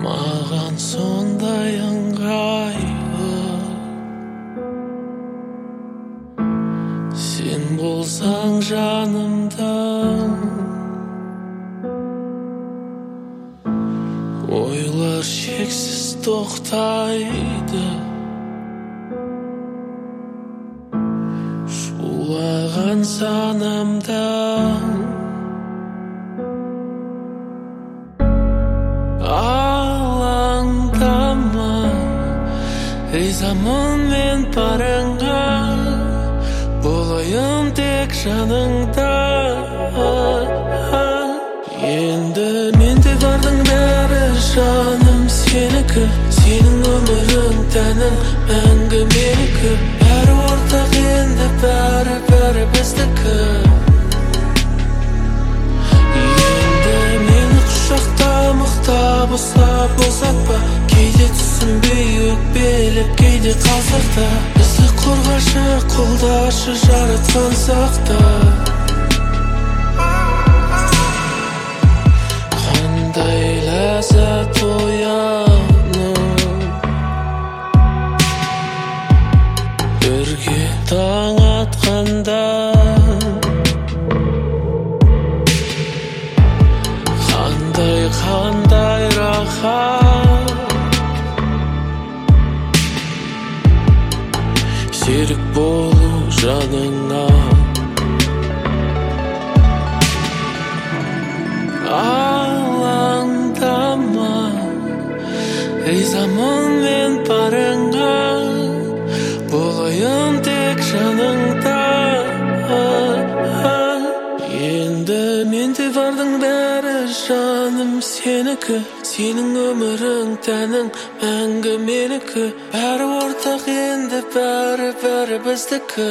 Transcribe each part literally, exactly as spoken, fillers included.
маған сондай ыңғайлы. Сен болсаң жанымда, ойлар шексіз тоқтайды. Шулаған санамда алаңдама, ризамын мен барыңа, болайын тек жаныңда. Енді менде бардың бәрі жаным сенікі, сенің өмірің тәнің мәңгі менікі. Бәрі ортақ енді, бәрі бәрі біздікі. Енді мені құшақта мықтап ұстап босатпа, кейде түсінбей өкпелеп кейде қалсақ та, бізді қорғашы қолдашы жаратқан сақта. Қандай ләззат ояным, бірге таң атқанда. Қандай қандай рахат, серік болу жаныңа. Алаңдама, ризамын мен барыңа, болайын тек жаныңда. Енді менде бардың бәрі жаным сенікі, сенің өмірің тәнің мәңгі менікі. Бәрі ортақ енді, бәрі бәрі біздікі.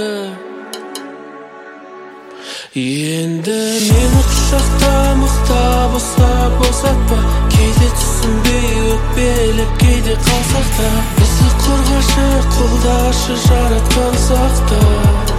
Енді мені құшақта мықтап ұстап босатпа, кейде түсінбей өкпелеп кейде қалсақ та, бізді қорғашы қолдашы жаратқан сақта.